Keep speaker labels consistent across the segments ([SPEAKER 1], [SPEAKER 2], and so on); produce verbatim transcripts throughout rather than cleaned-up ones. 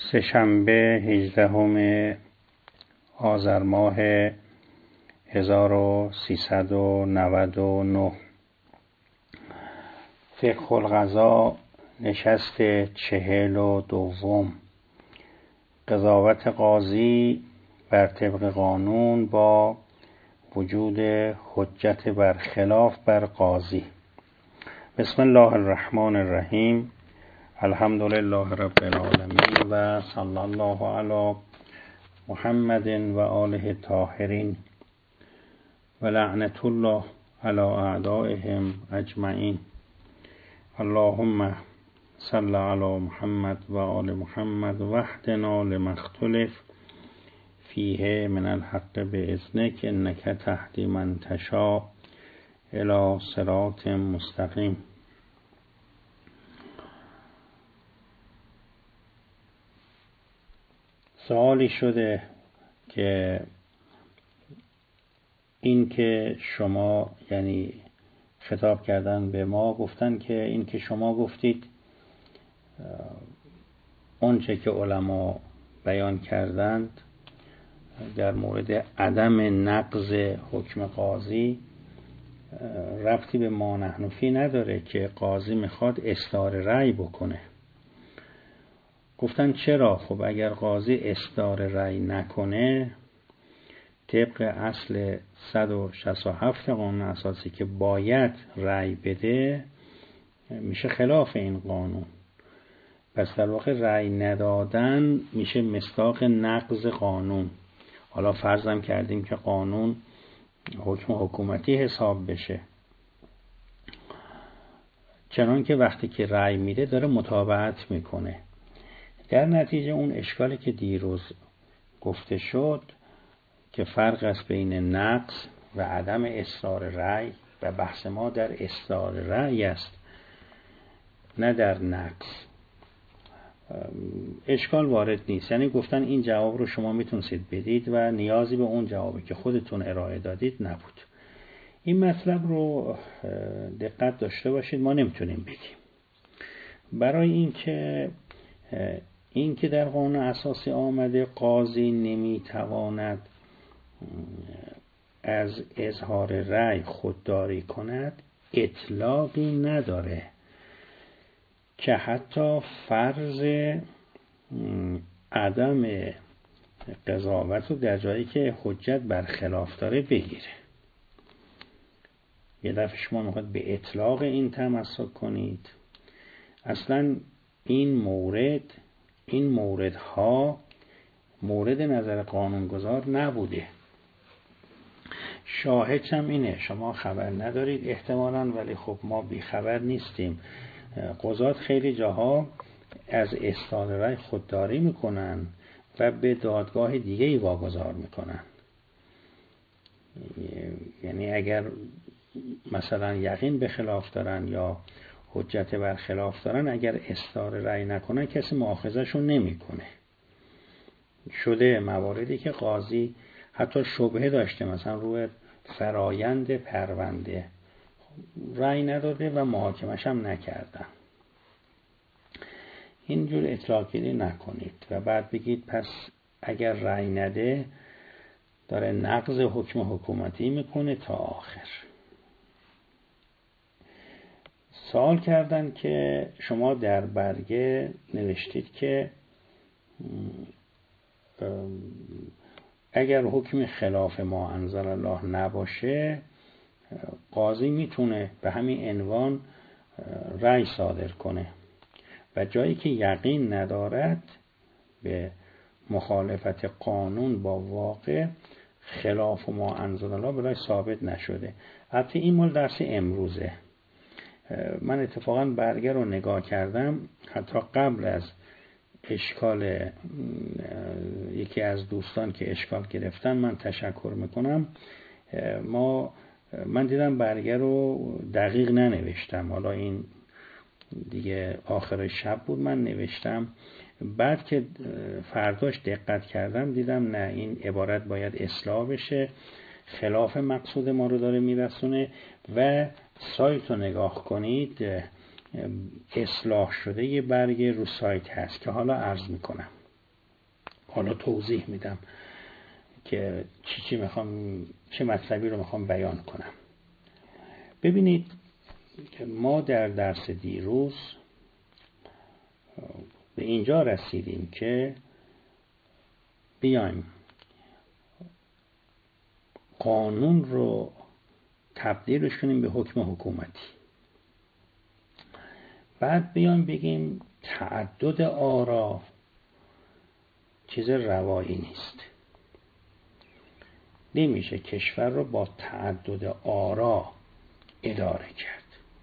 [SPEAKER 1] سه‌شنبه هجدهم آذر ماه هزار و سیصد و نود و نه. فقه القضا نشست چهل و دوم. قضاوت قاضی بر طبق قانون با وجود حجت بر خلاف بر قاضی. بسم الله الرحمن الرحیم. الحمد لله رب العالمین و صلی الله علی محمد و آله الطاهرین و لعنت الله علی اعدائهم اجمعین. اللهم صل علی محمد و آل محمد واهدنا لما اختلف فیه من الحق باذنک انک تهدی من تشاء الی صراط مستقیم. سوالی شده که این که شما، یعنی خطاب کردن به ما، گفتن که این که شما گفتید اونچه که علما بیان کردند در مورد عدم نقض حکم قاضی ربطی به ما نحن فی نداره که قاضی میخواد اصدار رأی بکنه. گفتن چرا؟ خب اگر قاضی اصدار رأی نکنه طبق اصل صد و شصت و هفت قانون اساسی که باید رأی بده میشه خلاف این قانون. پس در واقع رأی ندادن میشه مصداق نقض قانون. حالا فرضم کردیم که قانون حکم حکومتی حساب بشه، چنان که وقتی که رأی میده داره متابعت میکنه. در نتیجه اون اشکالی که دیروز گفته شد که فرق است بین نقض و عدم اصرار رأی و بحث ما در اصرار رأی است نه در نقض، اشکال وارد نیست. یعنی گفتن این جواب رو شما میتونید بدید و نیازی به اون جوابی که خودتون ارائه دادید نبود. این مطلب رو دقت داشته باشید، ما نمیتونیم بگیم. برای اینکه این که در قانون اساسی آمده قاضی نمیتواند از اظهار رأی خودداری کند اطلاقی نداره که حتی فرض عدم قضاوت رو در جایی که حجت بر خلاف داره بگیره. یه دفعه شما میخواد به اطلاق این تمسک کنید. اصلا این مورد این موردها مورد نظر قانونگذار نبوده. شاهدش هم اینه، شما خبر ندارید احتمالاً، ولی خب ما بی خبر نیستیم. قضات خیلی جاها از اصدار رأی خودداری میکنن و به دادگاه دیگه ای واگذار میکنن. یعنی اگر مثلا یقین به خلاف دارن یا حجت بر خلاف دارن، اگر اصدار رأی نکنن کسی مؤاخذه‌شون نمیکنه. شده مواردی که قاضی حتی شبهه داشته، مثلا روی فرایند پرونده رأی نداده و محاکمش هم نکردن. اینجور اطلاقگیری نکنید و بعد بگید پس اگر رأی نده داره نقض حکم حکومتی میکنه تا آخر. سوال کردن که شما در برگه نوشتید که اگر حکم خلاف ما انزل الله نباشه قاضی میتونه به همین عنوان رأی صادر کنه و جایی که یقین ندارد به مخالفت قانون با واقع خلاف ما انزل الله برای ثابت نشده. البته این مال درس امروزه. من اتفاقا برگه رو نگاه کردم حتی قبل از اشکال یکی از دوستان که اشکال گرفتن، من تشکر میکنم. ما من دیدم برگه رو دقیق ننوشتم، حالا این دیگه آخر شب بود من نوشتم. بعد که فرداش دقت کردم دیدم نه، این عبارت باید اصلاح بشه، خلاف مقصود ما رو داره میرسونه. و سایت رو نگاه کنید، اصلاح شده یه برگ رو سایت هست که حالا عرض میکنم. حالا توضیح میدم که چی چی میخوام، چه مطلبی رو میخوام بیان کنم. ببینید ما در درس دیروز به اینجا رسیدیم که بیایم قانون رو تبدیلش کنیم به حکم حکومتی. بعد بیایم بگیم تعدد آرا چیز روایی نیست. نمیشه کشور رو با تعدد آرا اداره کرد.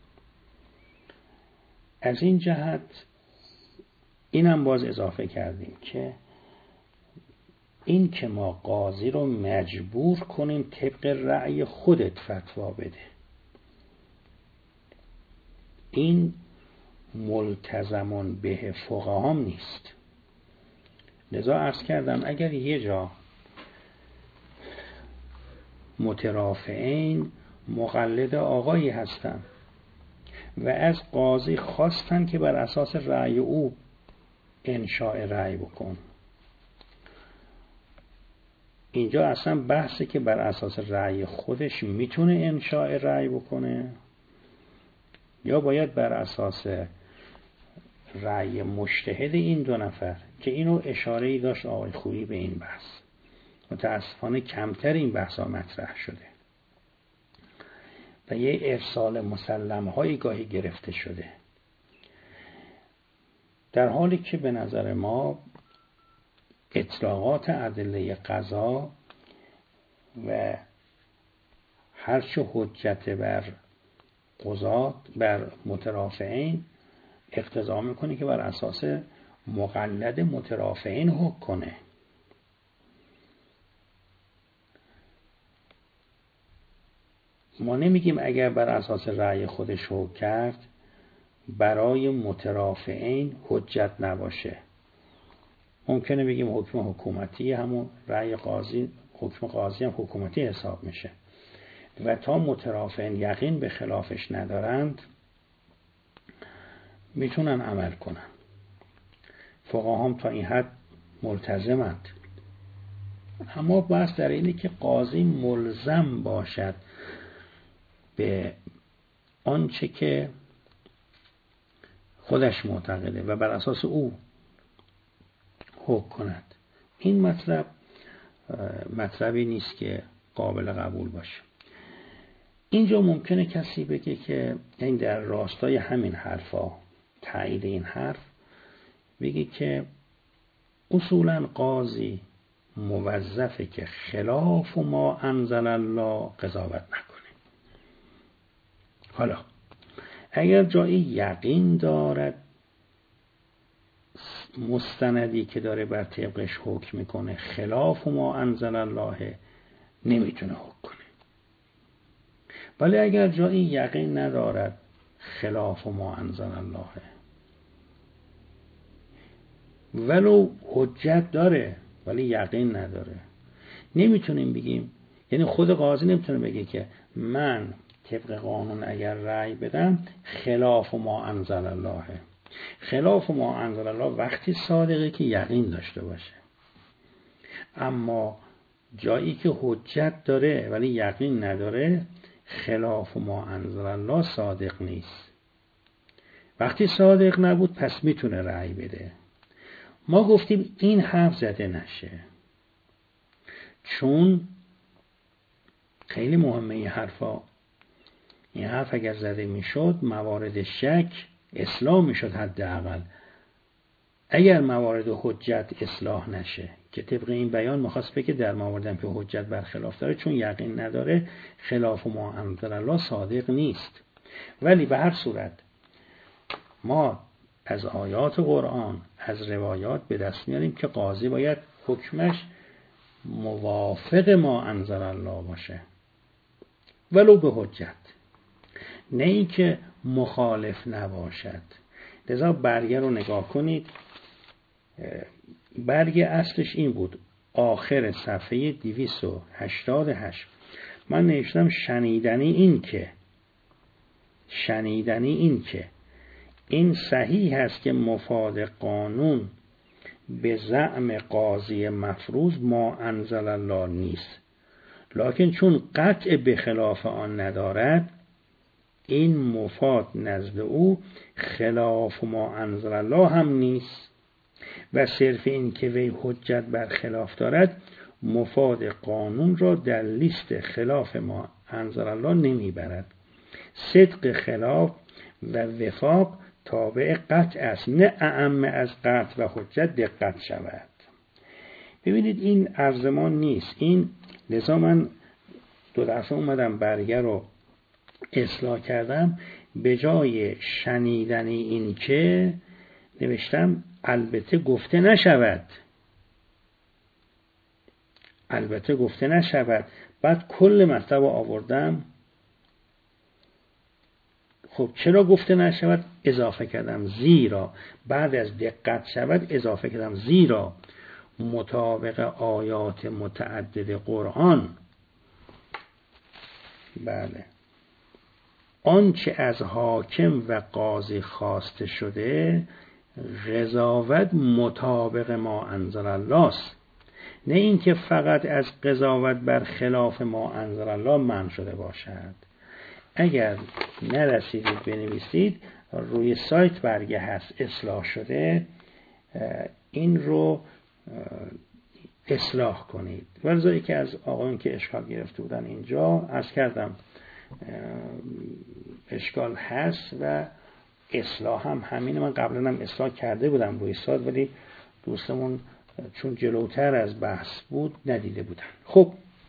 [SPEAKER 1] از این جهت اینم باز اضافه کردیم که این که ما قاضی رو مجبور کنیم طبق رأی خودت فتوا بده، این ملتزمون به فقهام نیست. لذا عرض کردم اگر یه جا مترافعین مقلد آقایی هستن و از قاضی خواستن که بر اساس رأی او انشاء رأی بکن، اینجا اصلا بحثی که بر اساس رأی خودش میتونه انشاء رأی بکنه یا باید بر اساس رأی مجتهد این دو نفر، که اینو اشاره‌ای داشت آقای خویی به این بحث. متاسفانه کمتر این بحثا مطرح شده و یه ارسال مسلم هایی گاهی گرفته شده، در حالی که به نظر ما اطلاقات ادله قضا و هرچه حجت بر قضات بر مترافعین اقتضا میکنه که بر اساس مقلد مترافعین حکم کنه. ما نمیگیم اگر بر اساس رأی خودش حکم کرد برای مترافعین حجت نباشه. ممکنه بگیم حکم حکومتی همون رأی قاضی، حکم قاضی هم حکومتی حساب میشه و تا مترافعین یقین به خلافش ندارند میتونن عمل کنن. فقهاهم تا این حد ملتزمند. اما بحث در اینه که قاضی ملزم باشد به آنچه که خودش معتقده و بر اساس او حکم کند. این مطلب مطلبی نیست که قابل قبول باشه. اینجا ممکنه کسی بگه که این در راستای همین حرفا، تایید این حرف، بگه که اصولا قاضی موظفه که خلاف ما انزل الله قضاوت نکنه. حالا اگر جایی یقین دارد مستندی که داره بر طبقش حکم میکنه خلاف ما انزل الله نمیتونه حکم کنه، ولی اگر جایی یقین ندارد خلاف ما انزل الله ولو حجت داره ولی یقین نداره، نمیتونیم بگیم، یعنی خود قاضی نمیتونه بگه که من طبق قانون اگر رأی بدم خلاف ما انزل الله. خلاف ما انزل الله وقتی صادقه که یقین داشته باشه، اما جایی که حجت داره ولی یقین نداره خلاف ما انزل الله صادق نیست. وقتی صادق نبود پس میتونه رأی بده. ما گفتیم این حرف زده نشه، چون خیلی مهمه این حرفا. این حرف اگر زده میشد موارد شک اصلاح میشد حداقل. اگر موارد حجت اصلاح نشه، که طبق این بیان میخواست بگه در مواردم که حجت برخلاف داره چون یقین نداره خلاف ما انزل الله صادق نیست. ولی به هر صورت ما از آیات قرآن، از روایات به دست میاریم که قاضی باید حکمش موافق ما انزل الله باشه ولو به حجت، نه ای که مخالف نباشد. لذا برگه رو نگاه کنید، برگه اصلش این بود، آخر صفحه دویست و هشتاد و هشت من نوشتم شنیدنی این که شنیدنی این که این صحیح است که مفاد قانون به زعم قاضی مفروض ما انزل الله نیست، لکن چون قطع به خلاف آن ندارد، این مفاد نزد او خلاف ما انزل الله هم نیست و صرف این که وی حجت بر خلاف دارد مفاد قانون را در لیست خلاف ما انزل الله نمیبرد. صدق خلاف و وفاق تابع قطع است، نه اعم از قطع و حجت دقت شود. ببینید این عرض ما نیست، این لذا من دو دفعه اومدم برگه رو اصلاح کردم، به جای شنیدنی این که نوشتم البته گفته نشود، البته گفته نشود، بعد کل مطلب آوردم. خب چرا گفته نشود؟ اضافه کردم زیرا، بعد از دقت شود اضافه کردم زیرا مطابق آیات متعدد قرآن، بله، آنچه از حاکم و قاضی خواسته شده قضاوت مطابق ما انزل الله است، نه اینکه فقط از قضاوت بر خلاف ما انزل الله منع شده باشد. اگر نرسیدید بنویسید، روی سایت برگه هست اصلاح شده، این رو اصلاح کنید. ولذا که از آقایون که اشکال گرفته بودن اینجا عرض کردم اشکال هست و اصلاح هم همینه. من قبلا هم اصلاح کرده بودم روی سایت، ولی دوستمون چون جلوتر از بحث بود ندیده بودن. خب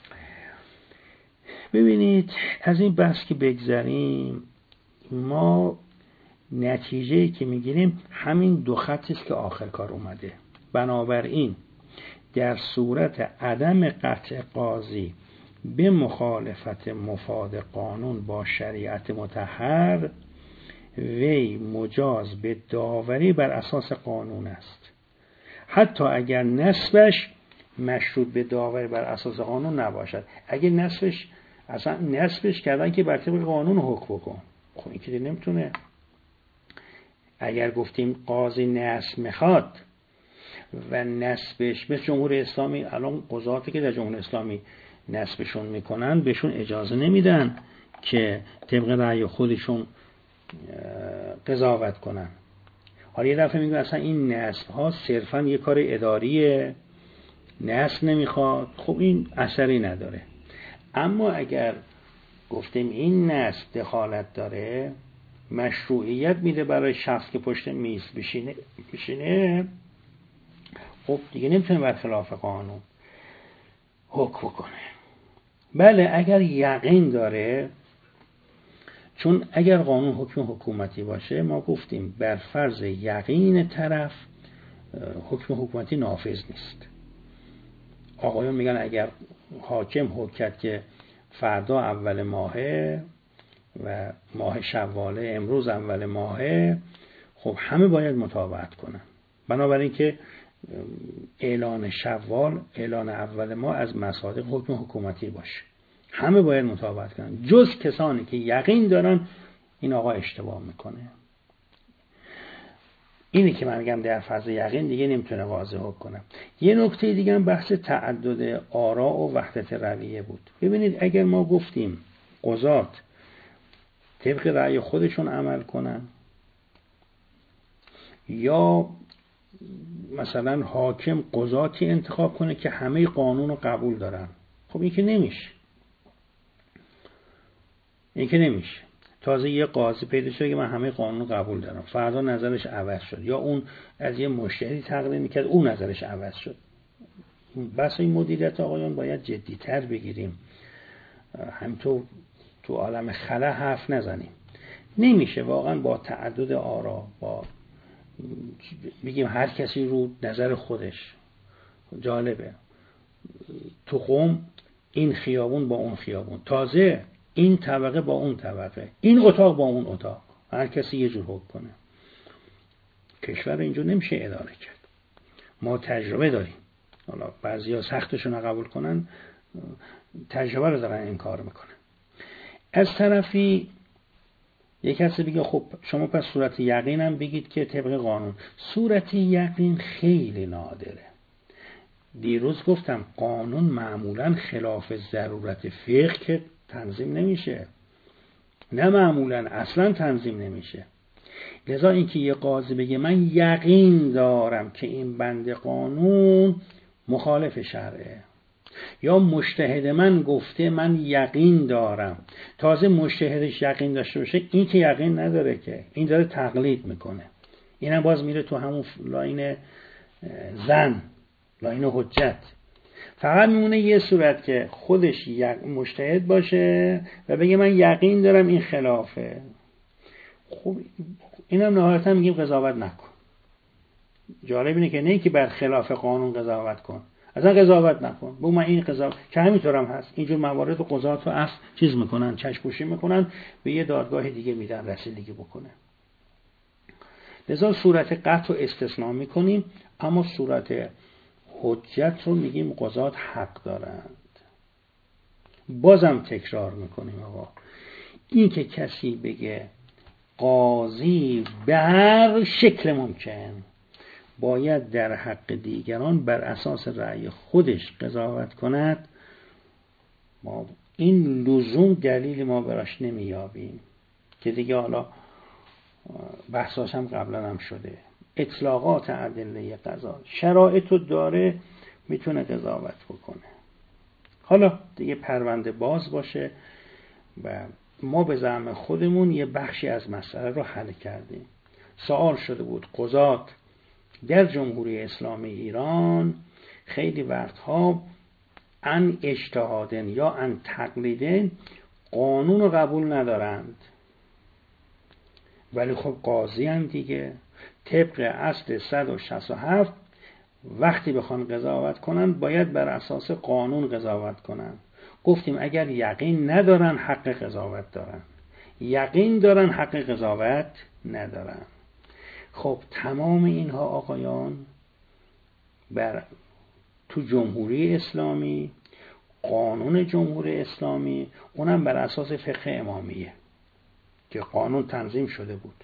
[SPEAKER 1] ببینید از این بحث که بگذریم، ما نتیجه‌ای که میگیریم همین دو خطی است که آخر کار اومده. بنابراین در صورت عدم قطع قاضی به مخالفت مفاد قانون با شریعت مطهر، وی مجاز به داوری بر اساس قانون است، حتی اگر نسبش مشروط به داوری بر اساس قانون نباشد. اگر نسبش اصلا نسبش کردن که بر طبق قانون حکم بکن، خب این که نمیتونه. اگر گفتیم قاضی نسب میخواد و نسبش به جمهوری اسلامی، الان قضاتی که در جمهوری اسلامی نسبشون میکنن بهشون اجازه نمیدن که طبق رأی خودشون قضاوت کنن. حالا یه دفعه میگن اصلا این نسب ها صرفا یه کار اداریه، نسب نمیخواد، خب این اثری نداره. اما اگر گفتیم این نسب دخالت داره، مشروعیت میده برای شخص که پشت میز بشینه بشینه خب دیگه نمیتونه برخلاف قانون حکم کنه. بله اگر یقین داره، چون اگر قانون حکم حکومتی باشه، ما گفتیم بر فرض یقین طرف حکم حکومتی نافذ نیست. آقایون میگن اگر حاکم حکم کرد که فردا اول ماهه و ماه شواله، امروز اول ماهه، خب همه باید مطابقت کنن. بنابراین که اعلان شوال، اعلان اول ماه از مصادیق حکم حکومتی باشه، همه باید مطابقت کنن، جز کسانی که یقین دارن این آقا اشتباه میکنه. اینی که من میگم در فاز یقین دیگه نمیتونه واضح حکم کنه. یه نکته دیگه هم بحث تعدد آرا و وحدت رویه بود. ببینید اگر ما گفتیم قضات طبق رأی خودشون عمل کنن، یا مثلا حاکم قضاتی انتخاب کنه که همه قانون رو قبول دارن، خب این که نمیشه، این که نمیشه. تازه یه قاضی پیدا شده که من همه قانون قبول دارم، فردا نظرش عوض شد، یا اون از یه مشتری تقلید میکرد اون نظرش عوض شد. بس این مدیریت آقایان باید جدی‌تر بگیریم، همینطور تو عالم خلا حرف نزنیم. نمیشه واقعا با تعدد آرا، با بگیم هر کسی رو نظر خودش. جالبه تو قم این خیابون با اون خیابون، تازه این طبقه با اون طبقه، این اتاق با اون اتاق، هر کسی یه جور حکم کنه. کشور اینجور نمیشه اداره کرد. ما تجربه داریم، حالا بعضیا سختشون رو قبول کنن، تجربه رو دارن این کار میکنن. از طرفی یک کسی بگه خب شما پس صورت یقین هم بگید که طبق قانون. صورت یقین خیلی نادره. دیروز گفتم قانون معمولا خلاف ضرورت فقه که تنظیم نمیشه، نه معمولا اصلا تنظیم نمیشه. لذا اینکه یه قاضی بگه من یقین دارم که این بند قانون مخالف شرعه، یا مجتهد من گفته من یقین دارم، تازه مجتهدش یقین داشته باشه، این که یقین نداره، که این داره تقلید میکنه، اینم باز میره تو همون لاین زن، لاین حجت. فقط میمونه یه صورت که خودش مجتهد باشه و بگه من یقین دارم این خلافه. خب اینم نهایتا میگیم قضاوت نکن. جالب اینه که نه که بر خلاف قانون قضاوت کن، اصلا قضاوت نکن. بگو من این قضاوت که همینطورم هست. اینجور موارد قضات و اصل چیز میکنن، چشم‌پوشی میکنن، به یه دادگاه دیگه میدن رسیدگی بکنه. لذا صورت قطع رو استثناء میکنیم، اما صورت حجت رو میگیم قضات حق دارند. بازم تکرار میکنیم آقا، این که کسی بگه قاضی به هر شکل ممکن باید در حق دیگران بر اساس رأی خودش قضاوت کند، ما این لزوم دلیل ما براش نمیابیم که دیگه حالا بحثاش هم قبلا هم شده. اطلاقات ادله قضا شرایطو داره، میتونه قضاوت بکنه. حالا دیگه پرونده باز باشه و ما به زعم خودمون یه بخشی از مسئله رو حل کردیم. سوال شده بود قضات در جمهوری اسلامی ایران خیلی وقتها ان اجتهادن یا ان تقلیدن قانون رو قبول ندارند، ولی خب قاضی هم دیگه طبق اصل صد و شصت و هفت وقتی بخوان قضاوت کنن باید بر اساس قانون قضاوت کنن. گفتیم اگر یقین ندارن حق قضاوت دارن، یقین دارن حق قضاوت ندارن. خب تمام اینها آقایان بر تو جمهوری اسلامی، قانون جمهوری اسلامی، اونم بر اساس فقه امامیه که قانون تنظیم شده بود.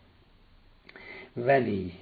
[SPEAKER 1] ولی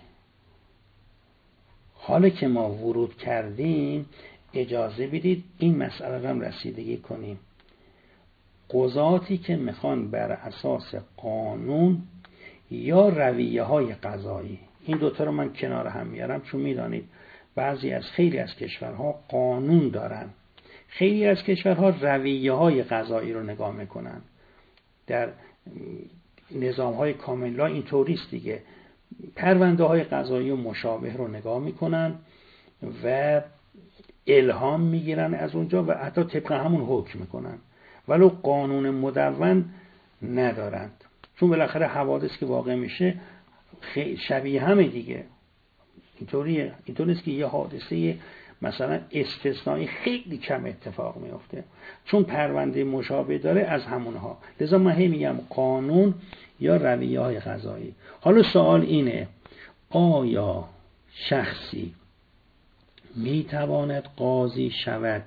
[SPEAKER 1] حالا که ما ورود کردیم اجازه بدید این مسئله هم رسیدگی کنیم. قضاتی که میخوان بر اساس قانون یا رویه های قضایی، این دوتا رو من کنار هم میارم چون میدانید بعضی از خیلی از کشورها قانون دارن، خیلی از کشورها رویه های قضایی رو نگاه میکنن. در نظام های کامل لا این طوریست دیگه، پرونده های قضایی و مشابه رو نگاه میکنن و الهام میگیرن از اونجا و حتی طبق همون حکم میکنن، ولو قانون مدون ندارند، چون بالاخره حوادث که واقع میشه شبیه همه دیگه. اینطوریه، اینطوریست که یه حادثه مثلا استثنایی خیلی کم اتفاق میفته چون پرونده مشابه داره از همونها. لذا من هی میگم قانون یا رویه های قضایی. حالا سوال اینه آیا شخصی میتواند قاضی شود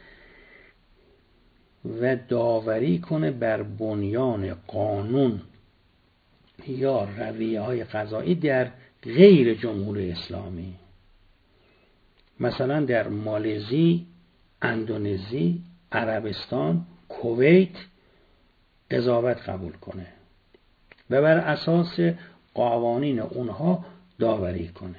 [SPEAKER 1] و داوری کنه بر بنیان قانون یا رویه های قضایی در غیر جمهوری اسلامی؟ مثلا در مالزی، اندونزی، عربستان، کویت قضاوت قبول کنه و بر اساس قوانین اونها داوری کنه.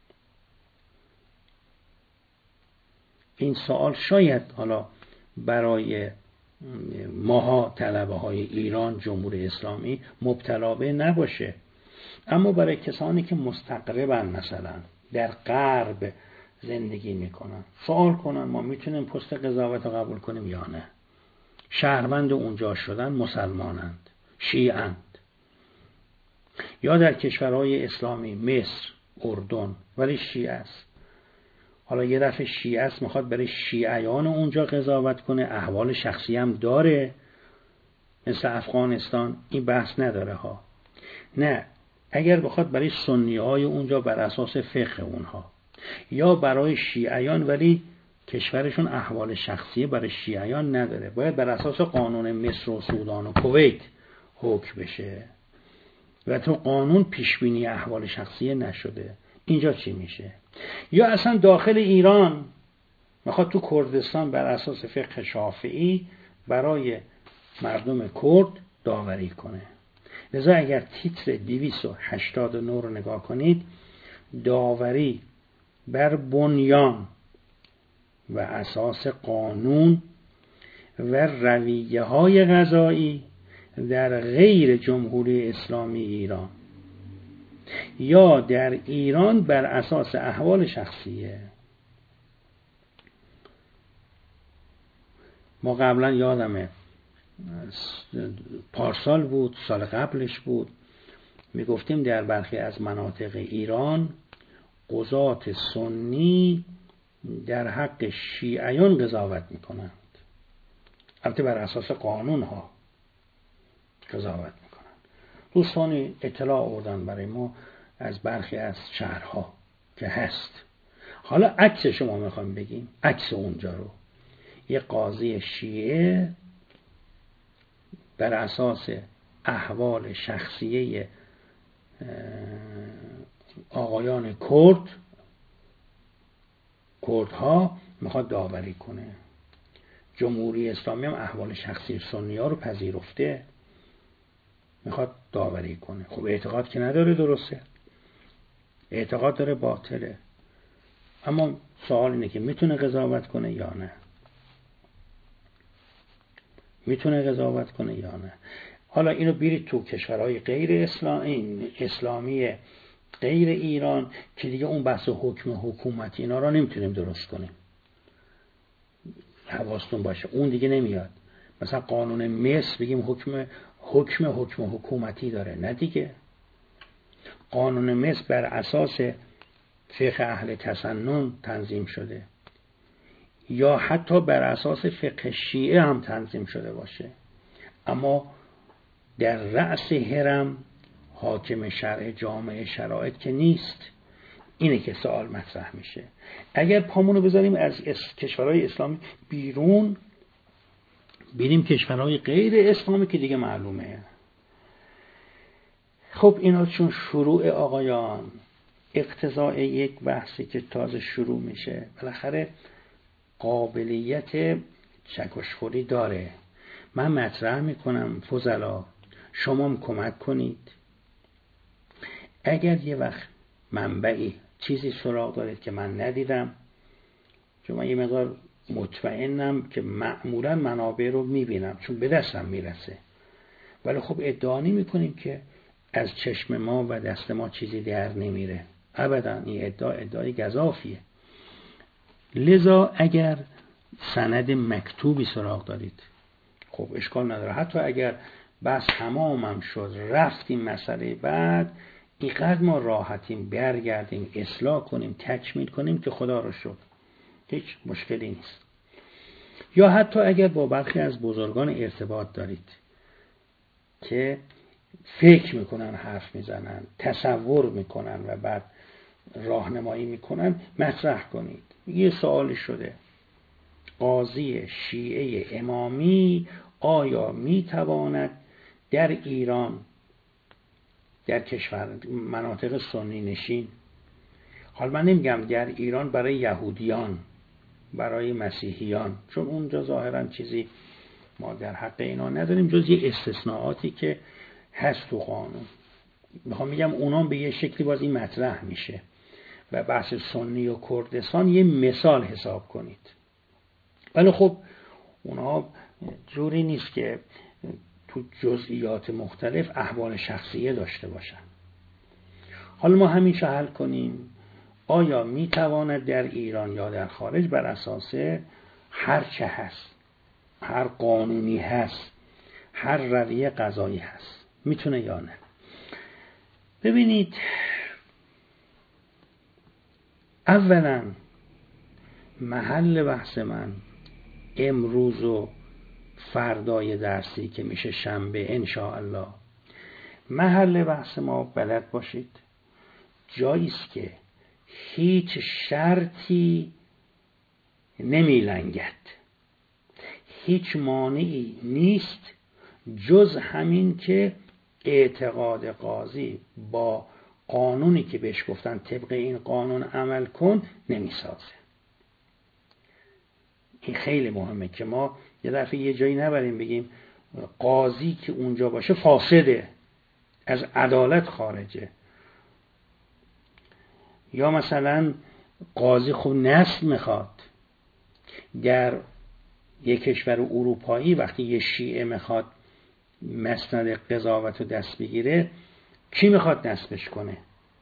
[SPEAKER 1] این سوال شاید حالا برای ماها طلبه های ایران جمهوری اسلامی مبتلا به نباشه، اما برای کسانی که مستقربن مثلا در غرب زندگی میکنن سوال کنن ما میتونیم پست قضاوت رو قبول کنیم یا نه؟ شهروند اونجا شدن، مسلمانند، شیعند، یا در کشورهای اسلامی مصر، اردن ولی شیعه است. حالا یه دفعه شیعه است میخواد برای شیعیان اونجا قضاوت کنه، احوال شخصی هم داره مثل افغانستان، این بحث نداره ها. نه، اگر بخواد برای سنی های اونجا بر اساس فقه اونها، یا برای شیعیان ولی کشورشون احوال شخصی برای شیعیان نداره، باید بر اساس قانون مصر و سودان و کویت حکم بشه. و تو قانون پیشبینی احوال شخصیه نشده، اینجا چی میشه؟ یا اصلا داخل ایران میخواد تو کردستان بر اساس فقه شافعی برای مردم کرد داوری کنه. لذا اگر تیتر دویست و هشتاد و نه رو نگاه کنید، داوری بر بنیان و اساس قانون و رویه های قضایی در غیر جمهوری اسلامی ایران یا در ایران بر اساس احوال شخصیه. ما قبلا یادمه پارسال بود، سال قبلش بود، میگفتیم در برخی از مناطق ایران قضات سنی در حق شیعیان قضاوت میکنند، البته بر اساس قانون ها قضاوت میکنند. دوستانی اطلاع آوردن برای ما از برخی از شهرها که هست. حالا عکس شما میخوام بگیم، عکس اونجا رو یه قاضی شیعه بر اساس احوال شخصیه آقایان کرد کردها میخواد داوری کنه. جمهوری اسلامی هم احوال شخصی سنی ها رو پذیرفته، میخواد داوری کنه. خب اعتقاد که نداره درسته، اعتقاد داره باطله، اما سوال اینه که میتونه قضاوت کنه یا نه، میتونه قضاوت کنه یا نه. حالا اینو بیرید تو کشورهای غیر اسلامی اسلامی غیر ایران که دیگه اون بحث حکم حکومتی اینا رو نمیتونیم درست کنیم، حواستون باشه اون دیگه نمیاد. مثلا قانون مصر بگیم حکم حکم حکم حکومتی داره، نه دیگه. قانون مصر بر اساس فقه اهل تسنن تنظیم شده، یا حتی بر اساس فقه شیعه هم تنظیم شده باشه، اما در رأس هرم حاکم شرع جامع شرایط که نیست. اینه که سوال مطرح میشه. اگر پامونو بذاریم از کشورهای اسلامی بیرون، بریم کشورهای غیر اسلامی که دیگه معلومه. خب اینا چون شروع آقایان اقتضاء یک بحثی که تازه شروع میشه، بالاخره قابلیت چکشخوری داره. من مطرح میکنم فضلا، شما هم کمک کنید. اگر یه وقت منبعی چیزی سراغ دارید که من ندیدم، چون من یه مقدار مطمئنم که معمولا منابع رو میبینم چون به دستم میرسه، ولی خب ادعا نمی کنیم که از چشم ما و دست ما چیزی در نمیره. ابدا، این ادعا ادعای گزافیه. لذا اگر سند مکتوبی سراغ دارید، خب اشکال نداره. حتی اگر بس تمامم شد رفتیم مسئله بعد، اینقدر ما راحتیم برگردیم اصلاح کنیم تکمیل کنیم که خدا رو شکر هیچ مشکلی نیست. یا حتی اگر با برخی از بزرگان ارتباط دارید که فکر میکنن حرف میزنن، تصور میکنن و بعد راهنمایی میکنن، مطرح کنید. یه سوال شده، قاضی شیعه امامی آیا میتواند در ایران، در کشور مناطق سنی نشین، حال من نمیگم در ایران برای یهودیان، برای مسیحیان، چون اونجا ظاهرا چیزی ما در حق اینا نداریم جز یه استثناءاتی که هست تو قانون. میخوام میگم اونام به یه شکلی باز این مطرح میشه و بحث سنی و کردستان یه مثال حساب کنید. ولی خب اونها جوری نیست که تو جزئیات مختلف احوال شخصیه داشته باشن. حالا ما همیشه حل کنیم آیا میتواند در ایران یا در خارج بر اساس هر چه هست، هر قانونی هست، هر رویه قضایی هست، میتونه یا نه. ببینید، اولا محل بحث من امروز و فردای درسی که میشه شنبه انشاءالله، محل بحث ما بلد باشید جایی است که هیچ شرطی نمیلنگد، هیچ مانعی نیست جز همین که اعتقاد قاضی با قانونی که بهش گفتن طبق این قانون عمل کن نمیسازه. این خیلی مهمه که ما یه دفعه یه جایی نبریم بگیم قاضی که اونجا باشه فاسده، از عدالت خارجه. یا مثلا قاضی خب نسل میخواد. در یک کشور اروپایی وقتی یه شیعه میخواد مسند قضاوت رو دست بگیره، کی میخواد نسبش کنه؟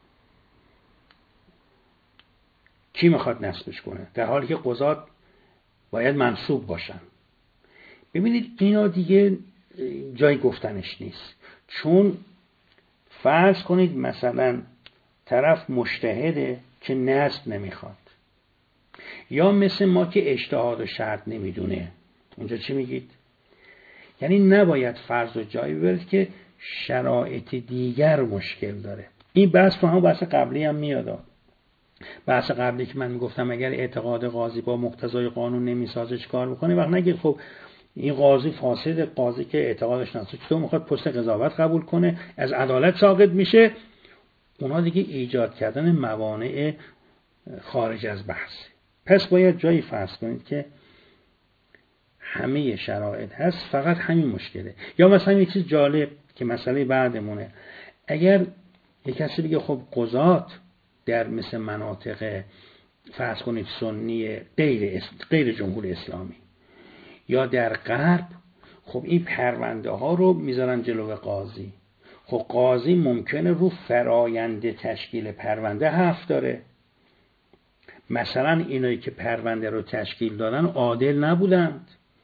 [SPEAKER 1] کی میخواد نسبش کنه؟ در حالی که قضات باید منصوب باشن. ببینید اینا دیگه جای گفتنش نیست. چون فرض کنید مثلا طرف مجتهده که نسب نمیخواد، یا مثل ما که اجتهاد و شرط نمیدونه، اونجا چی میگید؟ یعنی نباید فرض و جایی ببرید که شرایط دیگر مشکل داره. این بحث تو هم بحث قبلی هم میاد. بحث قبلی که من میگفتم اگر اعتقاد قاضی با مقتضای قانون نمیسازه چیکار بکنه، وقت نگید خب این قاضی فاسد، قاضی که اعتقادش نسازه چطور میخواد پست قضاوت قبول کنه، از عدالت ساقط میشه. اونا دیگه ایجاد کردن موانع خارج از بحث. پس باید جایی فرض کنید که همه شرایط هست، فقط همین مشکله. یا مثلا یه چیز جالب که مسئله بعدمونه، اگر یک کسی بگه خب قضات در مثل مناطق فرض کنید سنی غیر غیر جمهوری اسلامی یا در غرب، خب این پرونده ها رو میذارن جلو قاضی. خب قاضی ممکنه رو فرایند تشکیل پرونده حرف داره. مثلا اینایی که پرونده رو تشکیل دادن عادل نبودند،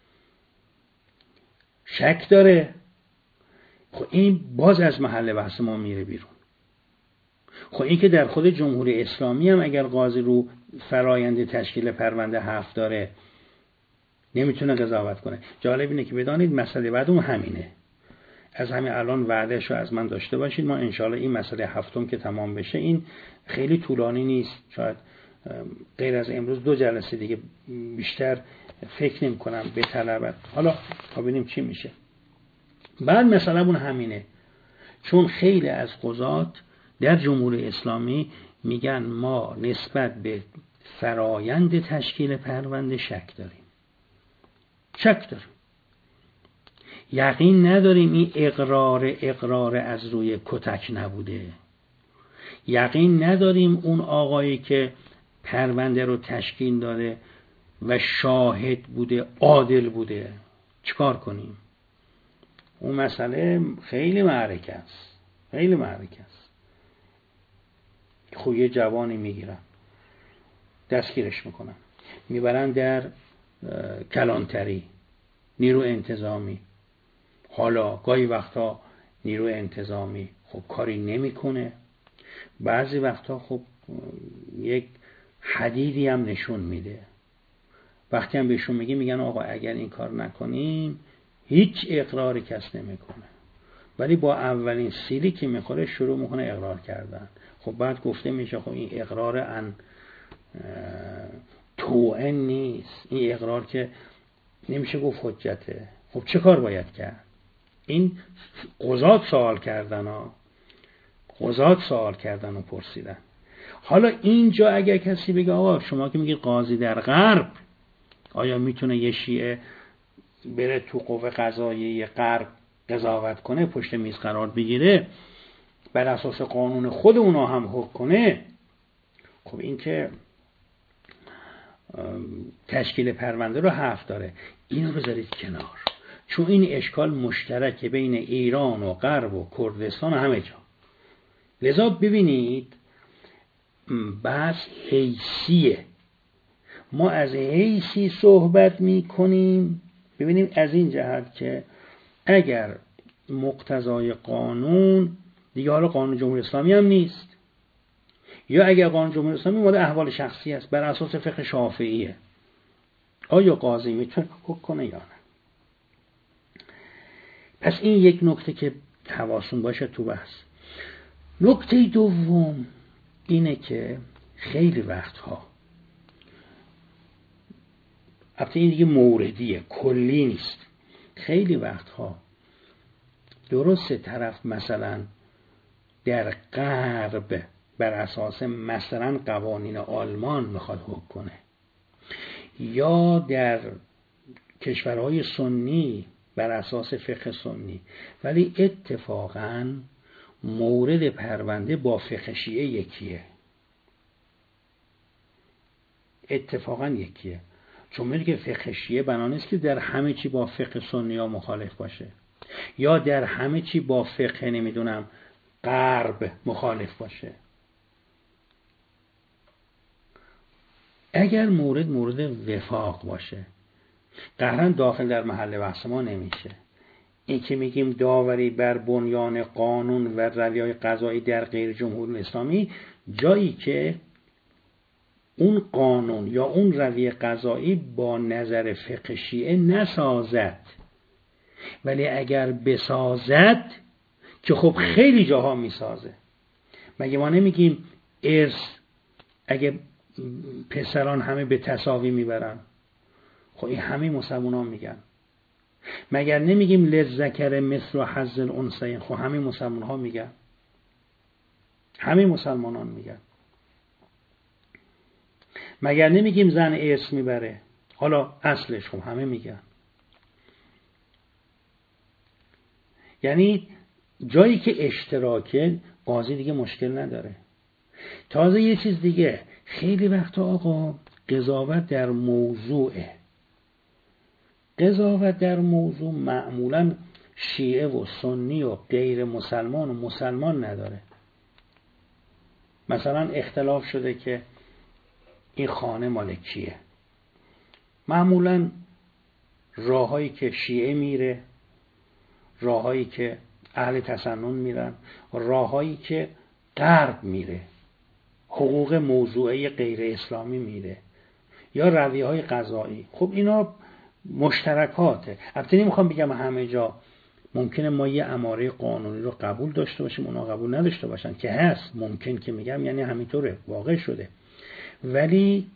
[SPEAKER 1] شک داره. خب این باز از محل بحث ما میره بیرون. خب این که در خود جمهوری اسلامی هم اگر قاضی رو فرایند تشکیل پرونده حرف داره نمیتونه قضاوت کنه. جالب اینه که بدانید مسئله بعدم همینه. از همین الان وعدهشو از من داشته باشید، ما انشاءالله این مسئله هفتم که تمام بشه، این خیلی طولانی نیست، شاید غیر از امروز دو جلسه دیگه بیشتر فکر نمی کنم به طلبت. حالا تا ببینیم چی میشه. بعد مثلا اون همینه، چون خیلی از قضات در جمهوری اسلامی میگن ما نسبت به فرایند تشکیل پرونده شک داریم. شک داریم. یقین نداریم این اقرار اقرار از روی کتک نبوده. یقین نداریم اون آقایی که پرونده رو تشکیل داده و شاهد بوده عادل بوده. چیکار کنیم؟ اون مسئله خیلی معرکه است. خیلی معرکه است. خب یه جوانی میگیرن، دستگیرش میکنن، میبرن در کلانتری، نیرو انتظامی. حالا گاهی وقتا نیرو انتظامی خب کاری نمیکنه، بعضی وقتا خب یک حدیدی هم نشون میده. وقتی هم بهشون میگه میگن آقا اگر این کار نکنیم هیچ اقراری کس نمیکنه، ولی با اولین سیلی که میخوره شروع میکنه اقرار کردن. خب بعد گفته میشه خب این اقرار ان توئن نیست، این اقرار که نمیشه گفت حجته. خب چه کار باید کرد؟ این قضات سوال کردن ها، قضات سوال کردن و پرسیدن. حالا اینجا اگر کسی بگه آقا شما که میگید قاضی در غرب، آیا میتونه یه شیعه بره تو قوه قضاییه غرب قضاوت کنه، پشت میز قرار بگیره، بر اساس قانون خود اونا هم حکم کنه؟ خب این که تشکیل پرونده رو حرف داره. اینو بذارید کنار، چون این اشکال مشترک بین ایران و غرب و کردستان و همه جا. لذا ببینید بحث حیثیه، ما از حیثی صحبت می کنیم. ببینیم از این جهت که اگر مقتضای قانون دیگه حالا قانون جمهوری اسلامی هم نیست، یا اگر قانون جمهوری اسلامی مورد احوال شخصی است بر اساس فقه شافعیه، آیا قاضی میتونه حکم کنه یا نه؟ پس این یک نکته که حواستون باشه تو بحث. نکته دوم اینه که خیلی وقتها، البته این دیگه موردیه کلی نیست، خیلی وقتها درسته طرف مثلا در غرب بر اساس مثلا قوانین آلمان میخواد حکم کنه، یا در کشورهای سنی بر اساس فقه سنی، ولی اتفاقاً مورد پرونده با فقه شیعه یکیه. اتفاقاً یکیه. چون میگه که فقه شیعه بنا نیست که در همه چی با فقه سنی ها مخالف باشه، یا در همه چی با فقه نمیدونم غرب مخالف باشه. اگر مورد مورد وفاق باشه قهرن داخل در محل بحث ما نمیشه. این که میگیم داوری بر بنیان قانون و رویه‌های قضایی در غیر جمهوری اسلامی، جایی که اون قانون یا اون رویه قضایی با نظر فقه شیعه نسازد، ولی اگر بسازد که خب خیلی جاها میسازه. مگه ما نمیگیم ارث اگه پسران همه به تساوی میبرن؟ خب این همه مسلمانان میگن. مگر نمیگیم للذکر مثل حظ الانثیین؟ خب همه مسلمان ها میگن، همه مسلمانان میگن. مگر نمیگیم زن ارث میبره؟ حالا اصلش خب همه میگن. یعنی جایی که اشتراکه قاضی دیگه مشکل نداره. تازه یه چیز دیگه، خیلی وقتا آقا قضاوت در موضوعه، قضاوت در موضوع معمولا شیعه و سنی و غیر مسلمان و مسلمان نداره. مثلا اختلاف شده که این خانه مال کیه، معمولا راهایی که شیعه میره، راهایی که اهل تسنن میرن، راهایی که غرب میره، حقوق موضوعی غیر اسلامی میره، یا رویه های قضایی. خب اینا مشترکاته. البته نمیخوام بگم همه جا ممکنه ما یه اماره قانونی رو قبول داشته باشیم اونا قبول نداشته باشن، که هست، ممکن که میگم یعنی همینطوره، واقع شده، ولی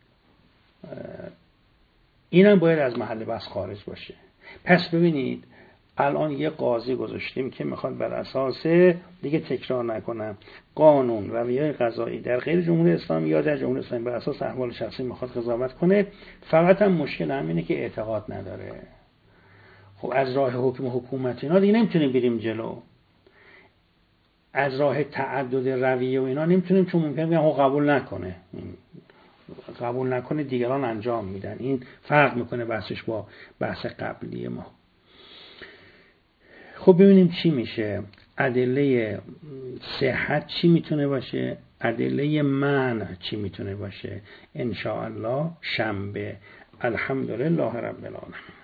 [SPEAKER 1] اینم باید از محل بحث خارج باشه. پس ببینید الان یه قاضی گذاشتیم که میخواد بر اساس، دیگه تکرار نکنم، قانون رویه قضایی در غیر جمهوری اسلامی یا در جمهوری اسلامی بر اساس احوال شخصی میخواد قضاوت کنه. فقط هم مشکل همینه که اعتقاد نداره. خب از راه حکم حکومت اینا دیگه نمیتونیم بریم جلو، از راه تعدد رویه و اینا نمیتونیم، چون ممکنه بگم قبول نکنه، قبول نکنه دیگران انجام میدن. این فرق میکنه بحثش با بحث قبلی ما. خب ببینیم چی میشه. ادله صحت چی میتونه باشه، ادله منع چی میتونه باشه. ان شاء الله شنبه. الحمدلله رب العالمین.